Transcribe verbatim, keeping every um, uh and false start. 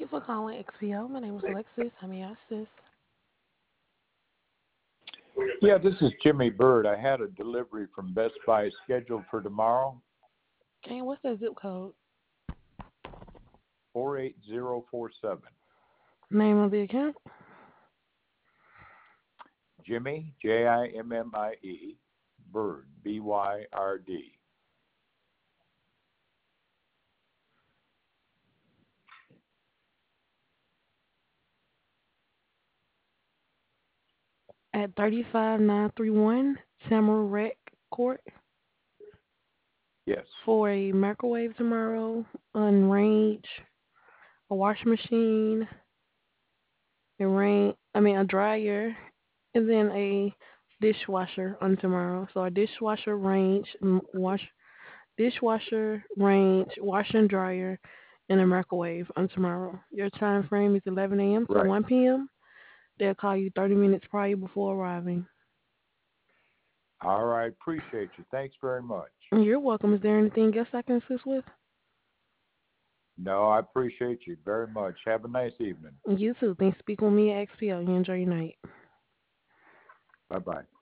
you for calling X P O. My name is Alexis. How may I assist? Yeah, this is Jimmy Bird. I had a delivery from Best Buy scheduled for tomorrow, Okay, what's that zip code? four eight zero four seven. Name of the account? Jimmy, J I M M I E, Bird, B Y R D. At thirty-five nine three one Tamarack Court Yes. for a microwave tomorrow, on range, a washing machine, a rain, I mean a dryer, and then a dishwasher on tomorrow. So a dishwasher range, m- wash, dishwasher range, washer and dryer, and a microwave on tomorrow. Your time frame is eleven a m to Right. one p m. They'll call you thirty minutes prior before arriving. All right. Appreciate you. Thanks very much. You're welcome. Is there anything else I can assist with? No, I appreciate you very much. Have a nice evening. You too. Thanks for speaking with me at X P L. You enjoy your night. Bye bye.